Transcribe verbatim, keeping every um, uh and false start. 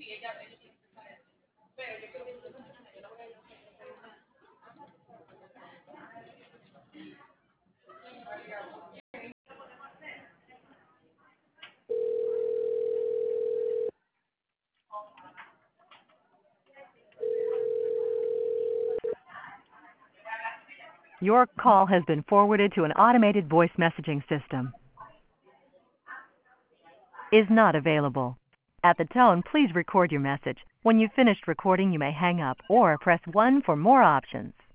Your call has been forwarded to an automated voice messaging system. Is not available. At the tone, please record your message. When you've finished recording, you may hang up or press one for more options.